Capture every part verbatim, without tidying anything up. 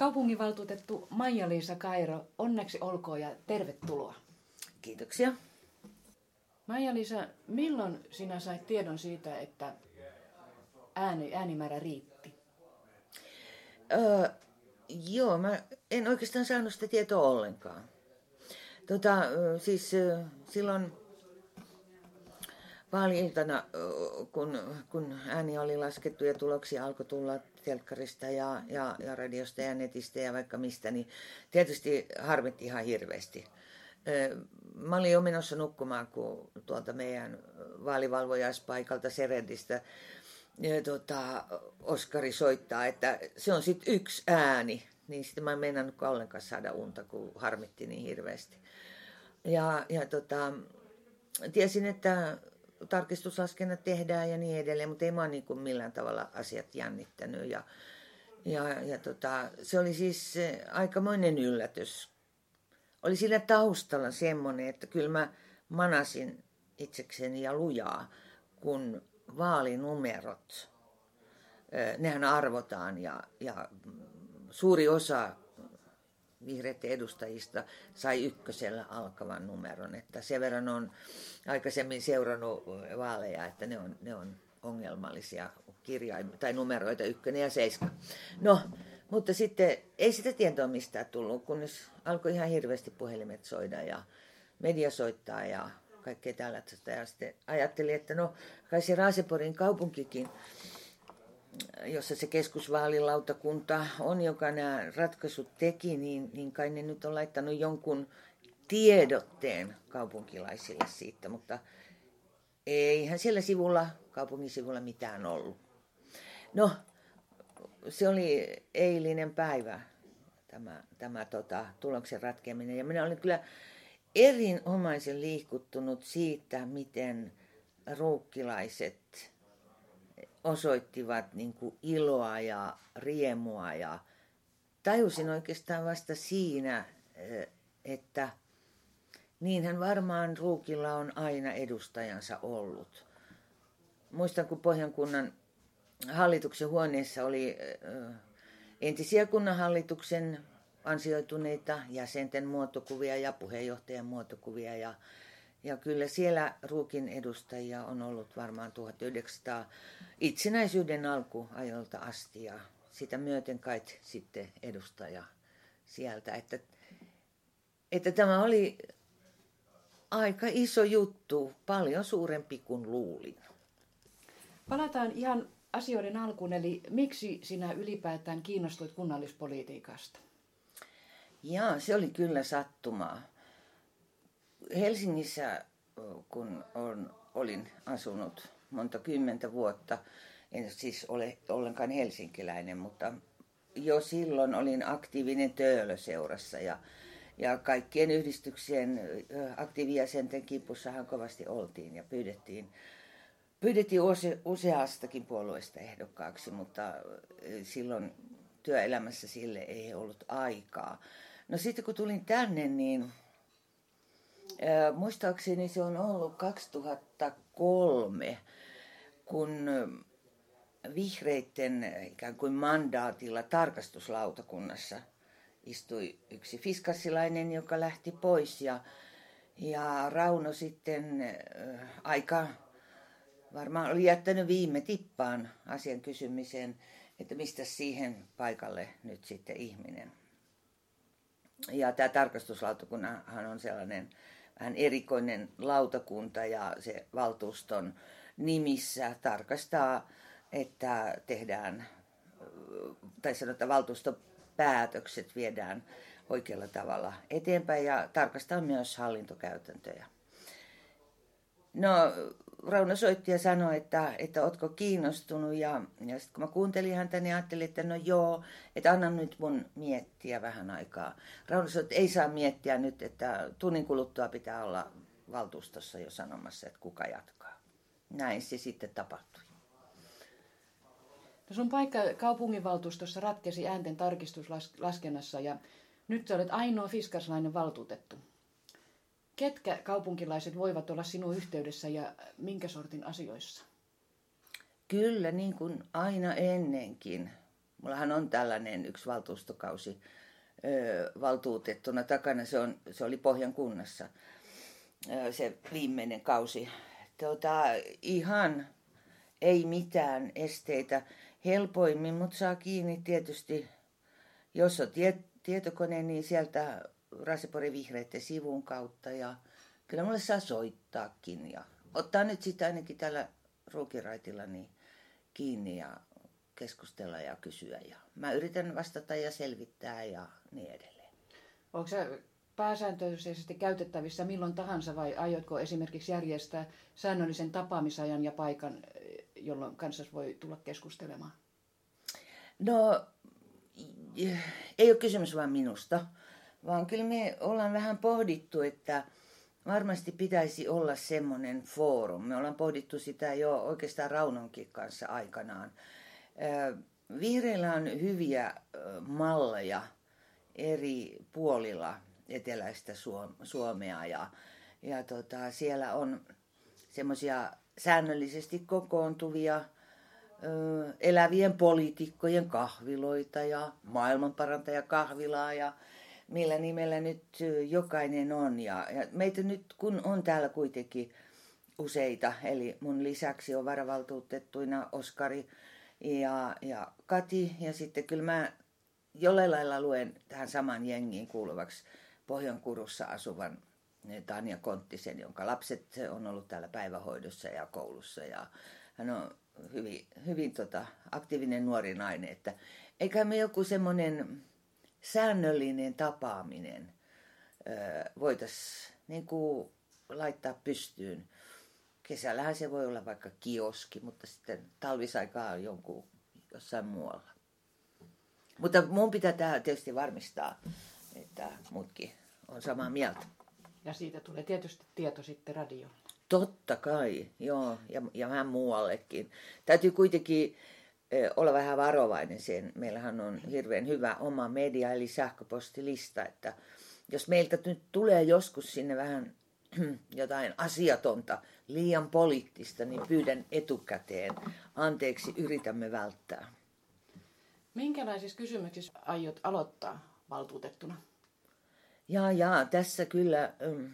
Kaupunginvaltuutettu Maija-Liisa Kairo, onneksi olkoon ja tervetuloa. Kiitoksia. Maija-Liisa, milloin sinä sait tiedon siitä, että ääni, äänimäärä riitti? Öö, joo, mä en oikeastaan saanut sitä tietoa ollenkaan. Tota, siis silloin vaali-iltana, kun, kun ääni oli laskettu ja tuloksia alkoi tulla telkkarista ja, ja, ja radiosta ja netistä ja vaikka mistä, niin tietysti harmitti ihan hirveästi. Mä olin jo menossa nukkumaan, kun tuolta meidän vaalivalvojaispaikalta Seredistä ja tota, Oskari soittaa, että se on sitten yksi ääni. Niin sitten mä en meinannutkaan ollenkaan saada unta, kun harmitti niin hirveästi. Ja, ja tota, tiesin, että tarkistuslaskennat tehdään ja niin edelleen, mutta ei mä niin kuin millään tavalla asiat jännittänyt. Ja, ja, ja tota, se oli siis aikamoinen yllätys. Oli sillä taustalla semmoinen, että kyllä mä manasin itsekseni ja lujaa, kun vaalinumerot, nehän arvotaan ja, ja suuri osa vihreiden edustajista sai ykkösellä alkavan numeron. Että sen verran on aikaisemmin seurannut vaaleja, että ne on, ne on ongelmallisia kirjaimia tai numeroita ykkönen ja seiska. No, mutta sitten ei sitä tietoa mistään tullut, kunnes alkoi ihan hirveästi puhelimet soida ja media soittaa ja kaikkea tällaista. Ja sitten ajattelin, että no kai se Raaseporin kaupunkikin, jossa se keskusvaalilautakunta on, joka nämä ratkaisut teki, niin, niin kai ne nyt on laittanut jonkun tiedotteen kaupunkilaisille siitä, mutta eihän siellä sivulla, kaupungin sivulla mitään ollut. No, se oli eilinen päivä, tämä, tämä tota, tuloksen ratkeaminen, ja minä olin kyllä erinomaisen liikuttunut siitä, miten ruukkilaiset osoittivat niin kuin iloa ja riemua ja tajusin oikeastaan vasta siinä, että niinhän varmaan Ruukilla on aina edustajansa ollut. Muistan, kun Pohjankunnan hallituksen huoneessa oli entisiä kunnanhallituksen ansioituneita jäsenten muotokuvia ja puheenjohtajan muotokuvia ja Ja kyllä siellä Ruukin edustajia on ollut varmaan tuhatyhdeksänsataa itsenäisyyden alkuajolta asti ja sitä myöten kai sitten edustaja sieltä. Että, että tämä oli aika iso juttu, paljon suurempi kuin luulin. Palataan ihan asioiden alkuun, eli miksi sinä ylipäätään kiinnostuit kunnallispolitiikasta? Jaa, se oli kyllä sattumaa. Helsingissä, kun on, olin asunut monta kymmentä vuotta, en siis ole ollenkaan helsinkiläinen, mutta jo silloin olin aktiivinen Töölö-seurassa ja, ja kaikkien yhdistyksien aktiivijäsenten kimpussahan kovasti oltiin ja pyydettiin, pyydettiin use, useastakin puolueesta ehdokkaaksi, mutta silloin työelämässä sille ei ollut aikaa. No sitten kun tulin tänne, niin muistaakseni se on ollut kaksituhattakolme, kun vihreitten ikään kuin mandaatilla tarkastuslautakunnassa istui yksi fiskassilainen, joka lähti pois ja, ja Rauno sitten aika varmaan oli jättänyt viime tippaan asian kysymiseen, että mistä siihen paikalle nyt sitten ihminen. Ja tämä tarkastuslautakunnahan on sellainen vähän erikoinen lautakunta ja se valtuuston nimissä tarkastaa, että tehdään, tai sanotaan valtuustopäätökset viedään oikealla tavalla eteenpäin ja tarkastaa myös hallintokäytäntöjä. No, Rauno soitti ja sanoi, että, että ootko kiinnostunut ja, ja sitten kun mä kuuntelin häntä, niin ajattelin, että no joo, että anna nyt mun miettiä vähän aikaa. Rauno sanoi, että ei saa miettiä nyt, että tunnin kuluttua pitää olla valtuustossa jo sanomassa, että kuka jatkaa. Näin se sitten tapahtui. No sun paikka kaupunginvaltuustossa ratkesi äänten tarkistuslaskennassa ja nyt sä olet ainoa fiskaslainen valtuutettu. Ketkä kaupunkilaiset voivat olla sinun yhteydessä ja minkä sortin asioissa? Kyllä, niin kuin aina ennenkin. mullahan on tällainen yksi valtuustokausi ö, valtuutettuna takana, se, on, se oli Pohjan kunnassa, ö, se viimeinen kausi. Tota, ihan ei mitään esteitä. Helpoimmin mut saa kiinni tietysti, jos on tie, tietokone, niin sieltä Raaseporin vihreiden sivun kautta. Ja kyllä mulle saa soittaakin. Ja ottaa nyt sitä ainakin täällä Ruukiraitilla niin kiinni ja keskustella ja kysyä. Ja mä yritän vastata ja selvittää ja niin edelleen. Onko se pääsääntöisesti käytettävissä milloin tahansa vai aiotko esimerkiksi järjestää säännöllisen tapaamisajan ja paikan, jolloin kanssa voi tulla keskustelemaan? No, ei ole kysymys vain minusta, vaan kyllä me ollaan vähän pohdittu, että varmasti pitäisi olla semmoinen foorum. Me ollaan pohdittu sitä jo oikeastaan Raunonkin kanssa aikanaan. Vihreillä on hyviä malleja eri puolilla eteläistä Suomea ja, ja tota, siellä on semmoisia säännöllisesti kokoontuvia ö, elävien poliitikkojen kahviloita ja maailmanparantajakahvilaa ja millä nimellä nyt jokainen on. Ja, ja meitä nyt kun on täällä kuitenkin useita, eli mun lisäksi on varavaltuutettuina Oskari ja, ja Kati ja sitten kyllä mä jollain lailla luen tähän saman jengiin kuuluvaksi Pohjankurussa asuvan Tanja Konttisen, jonka lapset on ollut täällä päivähoidossa ja koulussa. Ja hän on hyvin, hyvin tota, aktiivinen nuori nainen. Että eikä me joku semmoinen säännöllinen tapaaminen voitaisiin niin kuin laittaa pystyyn. Kesällähän se voi olla vaikka kioski, mutta sitten talvisaikaa on jonkun jossain muualla. Mutta mun pitää tämä tietysti varmistaa, että muutkin on samaa mieltä. Ja siitä tulee tietysti tieto sitten radiolle. Totta kai, joo, ja, ja vähän muuallekin. Täytyy kuitenkin ö, olla vähän varovainen sen. Meillähän on hirveän hyvä oma media, eli sähköpostilista, että jos meiltä nyt tulee joskus sinne vähän jotain asiatonta, liian poliittista, niin pyydän etukäteen. Anteeksi, yritämme välttää. Minkälaisissa kysymyksissä aiot aloittaa valtuutettuna? Jaa, jaa, tässä kyllä ähm,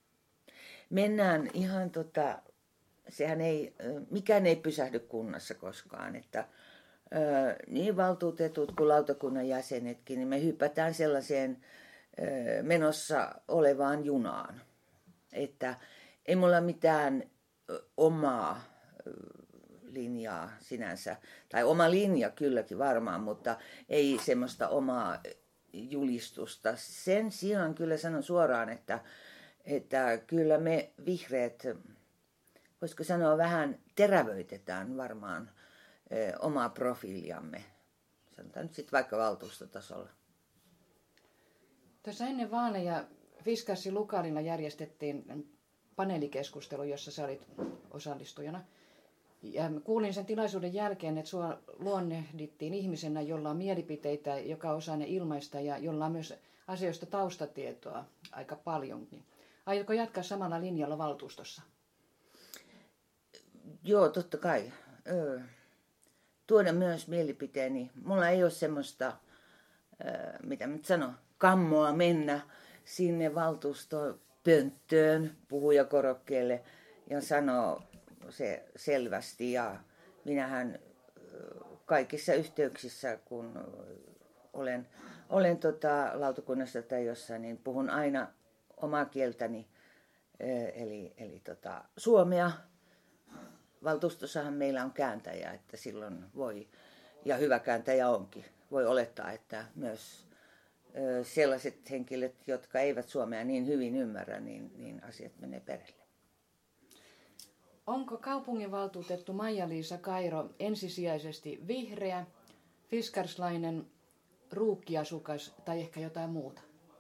mennään ihan tota, sehän ei, äh, mikään ei pysähdy kunnassa koskaan, että äh, niin valtuutetut kuin lautakunnan jäsenetkin, niin me hypätään sellaiseen äh, menossa olevaan junaan, että ei mulla mitään äh, omaa äh, linjaa sinänsä, tai oma linja kylläkin varmaan, mutta ei semmoista omaa julistusta. Sen sijaan kyllä sanon suoraan, että, että kyllä me vihreät, voisiko sanoa vähän terävöitetään varmaan ö, omaa profiiliamme. Sanotaan nyt sitten vaikka valtuustotasolla. Tuossa ennen vaaleja Fiskassi Lukarilla järjestettiin paneelikeskustelu, jossa sä olit osallistujana. Ja kuulin sen tilaisuuden jälkeen, että sua luonnehdittiin ihmisenä, jolla on mielipiteitä, joka osaa ne ilmaista ja jolla on myös asioista taustatietoa aika paljonkin. Aiotko jatkaa samalla linjalla valtuustossa? Joo, totta kai. Öö, tuoda myös mielipiteeni. Mulla ei ole semmoista, öö, mitä mä nyt sanon, kammoa mennä sinne valtuustopönttöön puhujakorokkeelle ja sanoa se selvästi. Ja minähän kaikissa yhteyksissä, kun olen, olen tota lautakunnassa tai jossain, niin puhun aina omaa kieltäni, eli, eli tota, suomea. Valtuustossahan meillä on kääntäjä, että silloin voi, ja hyvä kääntäjä onkin, voi olettaa, että myös sellaiset henkilöt, jotka eivät suomea niin hyvin ymmärrä, niin, niin asiat menee perille. Onko kaupunginvaltuutettu Maija-Liisa Kairo ensisijaisesti vihreä, fiskarslainen, ruukkiasukas tai ehkä jotain muuta?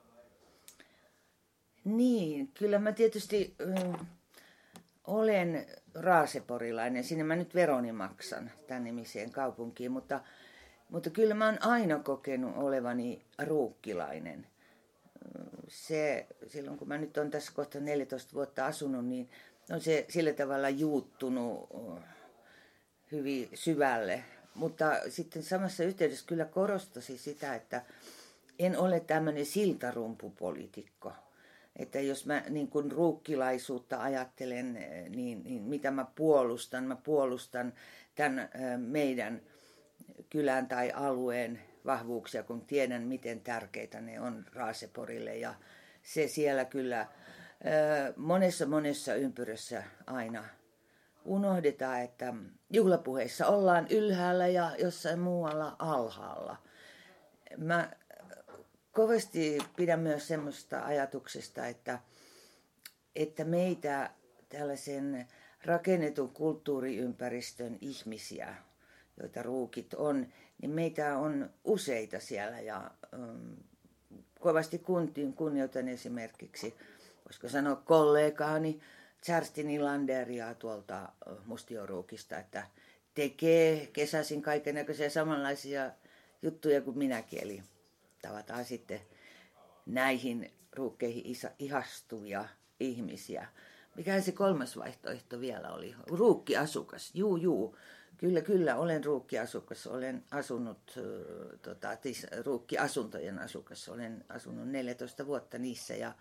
Niin, kyllä mä tietysti äh, olen raaseporilainen. Sinne mä nyt veroni maksan tämän nimiseen kaupunkiin, mutta, mutta kyllä mä oon aina kokenut olevani ruukkilainen. Se, silloin kun mä nyt on tässä kohta neljätoista vuotta asunut, niin on se sillä tavalla juuttunut hyvin syvälle mutta sitten samassa yhteydessä kyllä korostasi sitä, että en ole tämmöinen siltarumpupoliitikko. Että jos mä niin kuin ruukkilaisuutta ajattelen, niin, niin mitä mä puolustan? Mä puolustan tämän meidän kylän tai alueen vahvuuksia, kun tiedän, miten tärkeitä ne on Raaseporille. Ja se siellä kyllä monessa monessa ympyrössä aina unohdetaan, että juhlapuheissa ollaan ylhäällä ja jossain muualla alhaalla. Mä kovasti pidän myös semmoista ajatuksesta, että, että meitä tällaisen rakennetun kulttuuriympäristön ihmisiä, joita ruukit on, niin meitä on useita siellä ja um, kovasti kuntiin kunnioitan esimerkiksi, voisiko sanoa kollegaani, Kerstin Ilanderia tuolta Mustioruukista, että tekee kesäisin kaikennäköisiä samanlaisia juttuja kuin minäkin, eli tavataan sitten näihin ruukkeihin ihastuvia ihmisiä. Mikä se kolmas vaihtoehto vielä oli? Ruukkiasukas. Juu, juu. Kyllä, kyllä, olen ruukkiasukas. Olen asunut, tota, tis, ruukkiasuntojen asukas. Olen asunut neljätoista vuotta niissä ja,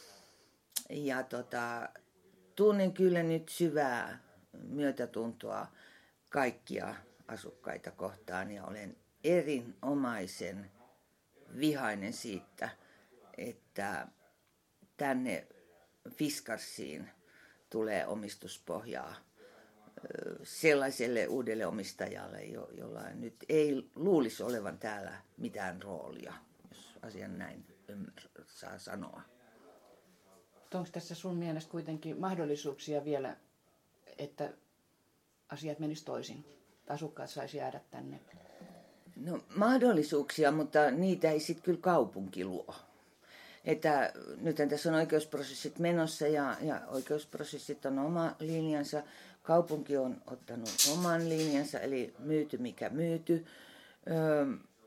ja tota, tunnen kyllä nyt syvää myötätuntoa kaikkia asukkaita kohtaan ja olen erinomaisen vihainen siitä, että tänne Fiskarsiin tulee omistuspohjaa sellaiselle uudelle omistajalle, jolla nyt ei luulisi olevan täällä mitään roolia, jos asian näin saa sanoa. Onko tässä sun mielestä kuitenkin mahdollisuuksia vielä, että asiat menis toisin? Asukkaat saisi jäädä tänne? No mahdollisuuksia, mutta niitä ei sitten kyllä kaupunki luo. Että nythän tässä on oikeusprosessit menossa ja, ja oikeusprosessit on oma linjansa. Kaupunki on ottanut oman linjansa, eli myyty mikä myyty. Öö,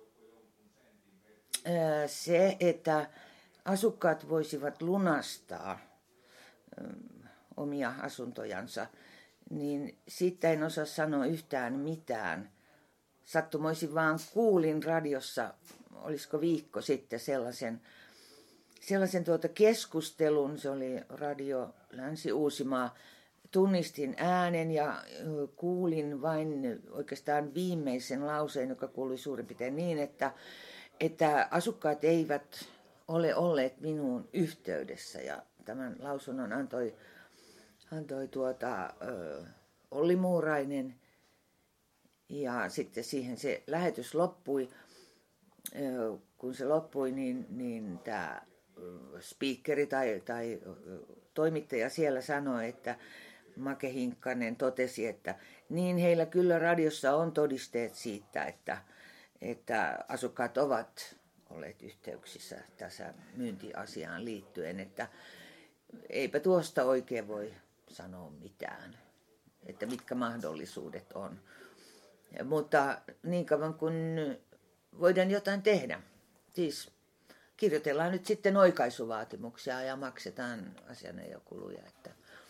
öö, se, että asukkaat voisivat lunastaa öö, omia asuntojansa, niin siitä en osaa sanoa yhtään mitään. Sattumoisin vaan kuulin radiossa, olisiko viikko sitten sellaisen, sellaisen tuota keskustelun, se oli Radio Länsi-Uusimaa, tunnistin äänen ja kuulin vain oikeastaan viimeisen lauseen, joka kuului suurin piirtein niin, että, että asukkaat eivät ole olleet minuun yhteydessä ja tämän lausunnon antoi, antoi tuota, ö, Olli Muurainen. Ja sitten siihen se lähetys loppui. Kun se loppui, niin, niin tämä speakeri tai, tai toimittaja siellä sanoi, että Make Hinkkanen totesi, että niin heillä kyllä radiossa on todisteet siitä, että, että asukkaat ovat olleet yhteyksissä tässä myyntiasiaan liittyen, että eipä tuosta oikein voi sanoa mitään, että mitkä mahdollisuudet on. Mutta niin kauan kun voidaan jotain tehdä, siis kirjoitellaan nyt sitten oikaisuvaatimuksia ja maksetaan asianajokuluja. Että.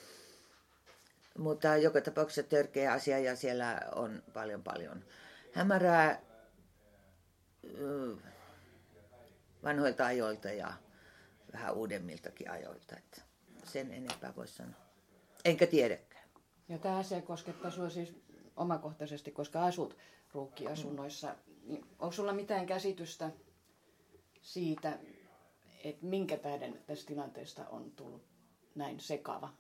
Mutta joka tapauksessa törkeä asia ja siellä on paljon paljon hämärää vanhoilta ajoilta ja vähän uudemmiltakin ajoilta. Että sen enempää voi sanoa. Enkä tiedäkään. Ja tämä asia koskettaa sinua siis omakohtaisesti, koska asut ruukkiasunnoissa. Niin onko sulla mitään käsitystä siitä, että minkä tähden tästä tilanteesta on tullut näin sekava?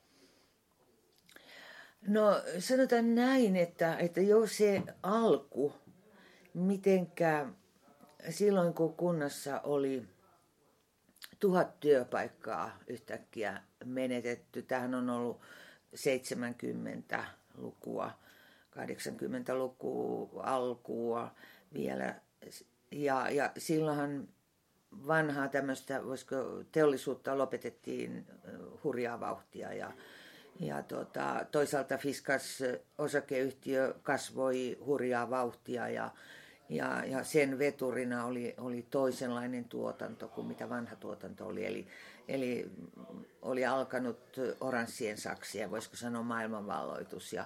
No sanotaan näin, että, että jo se alku, mitenkä silloin kun kunnassa oli tuhat työpaikkaa yhtäkkiä menetetty, tämähän on ollut seitsemänkymmentälukua, kahdeksankymmentälukua alkua vielä. Ja, ja silloinhan vanhaa tämmöistä, voisiko teollisuutta lopetettiin hurjaa vauhtia ja, ja tota, toisaalta Fiskars osakeyhtiö kasvoi hurjaa vauhtia ja, ja, ja sen veturina oli, oli toisenlainen tuotanto kuin mitä vanha tuotanto oli. Eli, eli oli alkanut oranssien saksia, voisiko sanoa maailmanvalloitus ja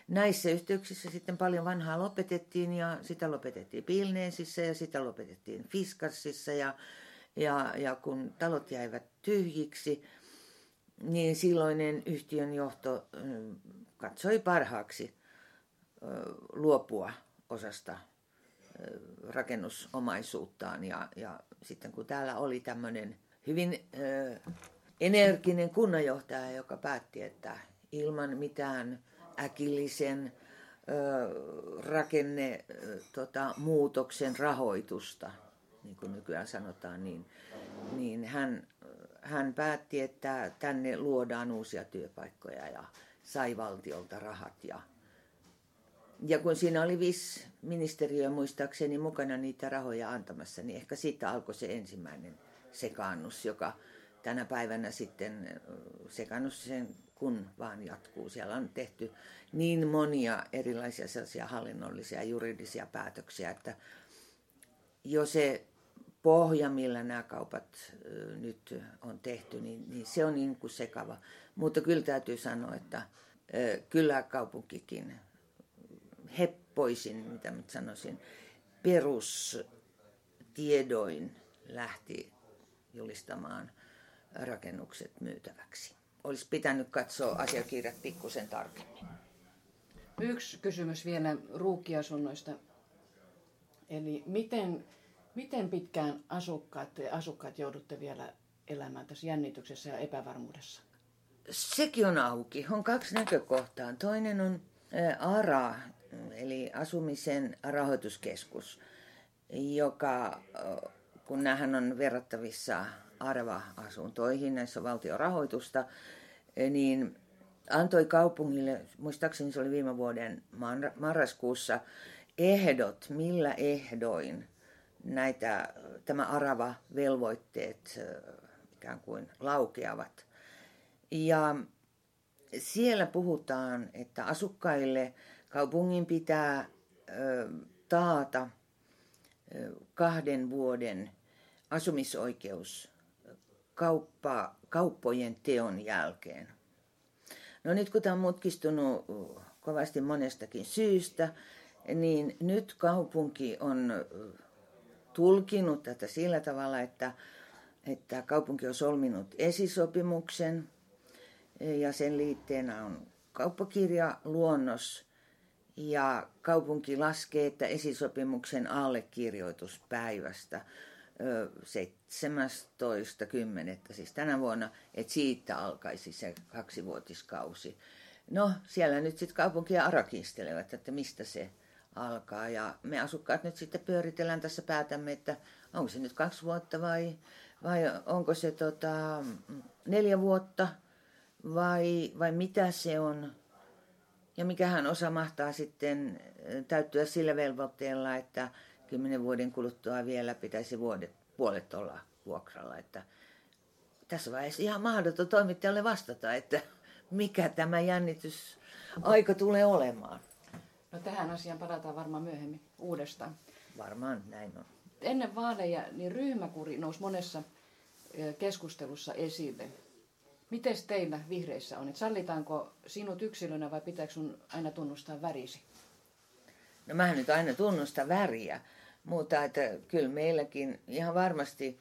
näissä yhteyksissä sitten paljon vanhaa lopetettiin ja sitä lopetettiin Pilneesissä ja sitä lopetettiin Fiskarsissa ja, ja, ja kun talot jäivät tyhjiksi, niin silloinen yhtiön johto katsoi parhaaksi luopua osasta rakennusomaisuuttaan ja, ja sitten kun täällä oli tämmöinen hyvin energinen kunnanjohtaja, joka päätti, että ilman mitään äkillisen rakenne tota, muutoksen rahoitusta, niin kuin nykyään sanotaan, niin, niin hän, hän päätti, että tänne luodaan uusia työpaikkoja ja sai valtiolta rahat. Ja, ja kun siinä oli viisi ministeriöä muistaakseni mukana niitä rahoja antamassa, niin ehkä siitä alkoi se ensimmäinen sekaannus, joka tänä päivänä sitten sekaannus sen kun vaan jatkuu. Siellä on tehty niin monia erilaisia sellaisia hallinnollisia ja juridisia päätöksiä, että jo se pohja, millä nämä kaupat nyt on tehty, niin, niin se on niin kuin sekava. Mutta kyllä täytyy sanoa, että kyllä kaupunkikin heppoisin, mitä mä sanoisin, perustiedoin lähti julistamaan rakennukset myytäväksi. Olisi pitänyt katsoa asiakirjat pikkusen tarkemmin. Yksi kysymys vielä ruukkiasunnoista. Eli miten, miten pitkään asukkaat, asukkaat joudutte vielä elämään tässä jännityksessä ja epävarmuudessa? Sekin on auki. On kaksi näkökohtaa. Toinen on A R A, eli Asumisen rahoituskeskus, joka, kun nämähän on verrattavissa Arva-asuntoihin, näissä on valtion rahoitusta, niin antoi kaupungille, muistaakseni se oli viime vuoden marraskuussa, ehdot, millä ehdoin näitä, tämä Arava-velvoitteet ikään kuin laukeavat. Ja siellä puhutaan, että asukkaille kaupungin pitää ö, taata ö, kahden vuoden asumisoikeus kauppa, kauppojen teon jälkeen. No nyt kun tämä on mutkistunut kovasti monestakin syystä, niin nyt kaupunki on tulkinut tätä sillä tavalla, että, että kaupunki on solminut esisopimuksen ja sen liitteenä on kauppakirjaluonnos ja kaupunki laskee, että esisopimuksen allekirjoituspäivästä seitsemästoista kymmenettä siis tänä vuonna, että siitä alkaisi se kaksivuotiskausi. No, siellä nyt sitten kaupunki ja A R A kiistelevät, että mistä se alkaa. Ja me asukkaat nyt sitten pyöritellään tässä, päätämme, että onko se nyt kaksi vuotta vai, vai onko se tota, neljä vuotta vai, vai mitä se on. Ja mikähän osa mahtaa sitten täyttyä sillä velvoitteella, että kymmenen vuoden kuluttua vielä pitäisi vuodet, puolet olla vuokralla. Että tässä vaiheessa ihan mahdoton toimittajalle vastata, että mikä tämä jännitysaika tulee olemaan. No tähän asiaan palataan varmaan myöhemmin uudestaan. Varmaan näin on. Ennen vaaleja niin ryhmäkuri nousi monessa keskustelussa esille. Miten teillä vihreissä on? Et sallitaanko sinut yksilönä vai pitääkö sun aina tunnustaa värisi? No mähän nyt aina tunnustan väriä, mutta että kyllä meilläkin ihan varmasti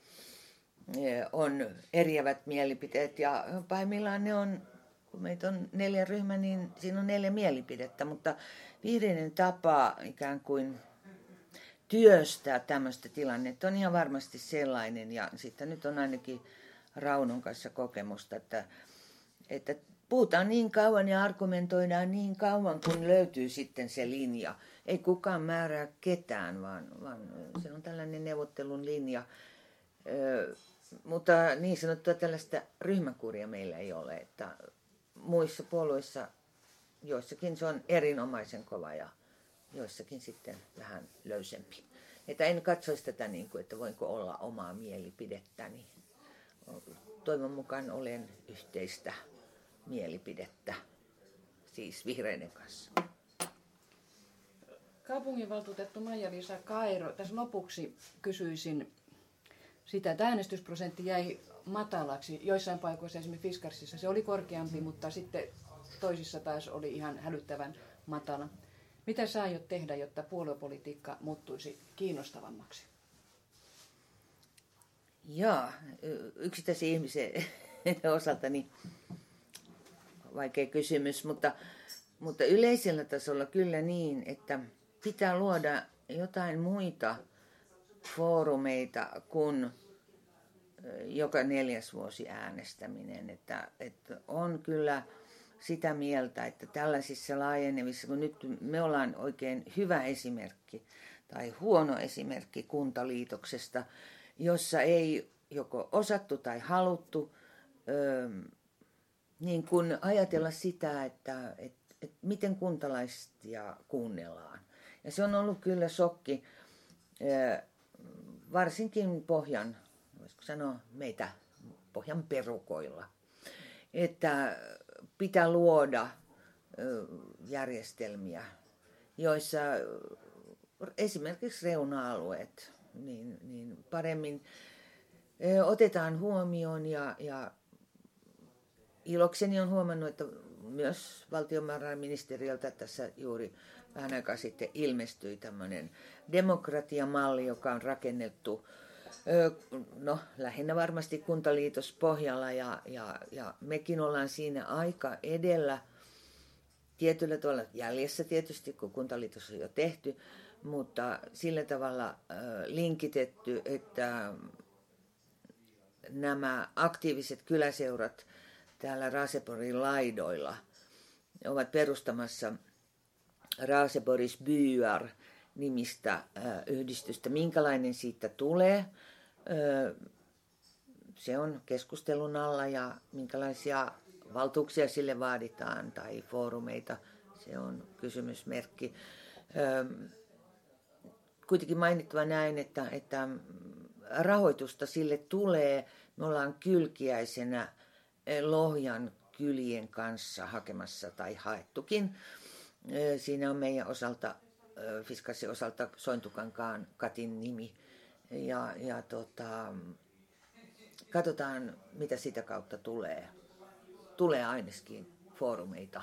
on eriävät mielipiteet ja pahimmillaan ne on, kun meitä on neljä ryhmä, niin siinä on neljä mielipidettä, mutta vihreiden tapa ikään kuin työstää tämmöistä tilannetta on ihan varmasti sellainen ja sitten nyt on ainakin Raunon kanssa kokemusta, että, että puhutaan niin kauan ja argumentoidaan niin kauan, kun löytyy sitten se linja. Ei kukaan määrää ketään, vaan, vaan se on tällainen neuvottelun linja. Ö, mutta niin sanottua tällaista ryhmäkuria meillä ei ole, että muissa puolueissa joissakin se on erinomaisen kova ja joissakin sitten vähän löysempi. Että en katsoisi tätä niin kuin, että voinko olla omaa mielipidettäni. Toivon mukaan olen yhteistä mielipidettä, siis vihreiden kanssa. Kaupunginvaltuutettu Maija-Liisa Kairo, tässä lopuksi kysyisin sitä, että äänestysprosentti jäi matalaksi. Joissain paikoissa, esimerkiksi Fiskarsissa, se oli korkeampi, mutta sitten toisissa taas oli ihan hälyttävän matala. Mitä sä aiot tehdä, jotta puoluepolitiikka muuttuisi kiinnostavammaksi? Joo, yksittäisen ihmisen osalta niin vaikea kysymys, mutta, mutta yleisellä tasolla kyllä niin, että pitää luoda jotain muita foorumeita kuin joka neljäs vuosi äänestäminen. Että, että on kyllä sitä mieltä, että tällaisissa laajenevissa, kun nyt me ollaan oikein hyvä esimerkki tai huono esimerkki kuntaliitoksesta, jossa ei joko osattu tai haluttu öö, niin kuin ajatella sitä, että, että, että miten kuntalaisia kuunnellaan. Ja se on ollut kyllä shokki, öö, varsinkin Pohjan, voisiko sanoa meitä Pohjan perukoilla, että pitää luoda öö, järjestelmiä, joissa esimerkiksi reuna-alueet niin, niin paremmin ö, otetaan huomioon ja, ja ilokseni on huomannut, että myös valtiovarainministeriöltä tässä juuri vähän aikaa sitten ilmestyi tämmöinen demokratiamalli, joka on rakennettu ö, no, lähinnä varmasti kuntaliitospohjalla ja, ja, ja mekin ollaan siinä aika edellä tietyllä tavalla jäljessä tietysti, kun kuntaliitos on jo tehty, mutta sillä tavalla äh, linkitetty, että nämä aktiiviset kyläseurat täällä Raaseporin laidoilla ovat perustamassa Raaseporis byar nimistä äh, yhdistystä. Minkälainen siitä tulee, äh, se on keskustelun alla ja minkälaisia valtuuksia sille vaaditaan tai foorumeita, se on kysymysmerkki. Äh, Kuitenkin mainittava näin, että, että rahoitusta sille tulee. Me ollaan kylkiäisenä Lohjan kylien kanssa hakemassa tai haettukin. Siinä on meidän osalta, Fiskarsin osalta Sointukankaan Katin nimi. Ja, ja tota, katsotaan, mitä sitä kautta tulee. Tulee ainakin foorumeita.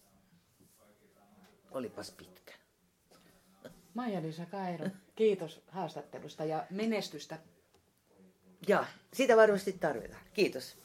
Olipas pitkä. Maija-Liisa Kairo, kiitos haastattelusta ja menestystä. Ja sitä varmasti tarvitaan. Kiitos.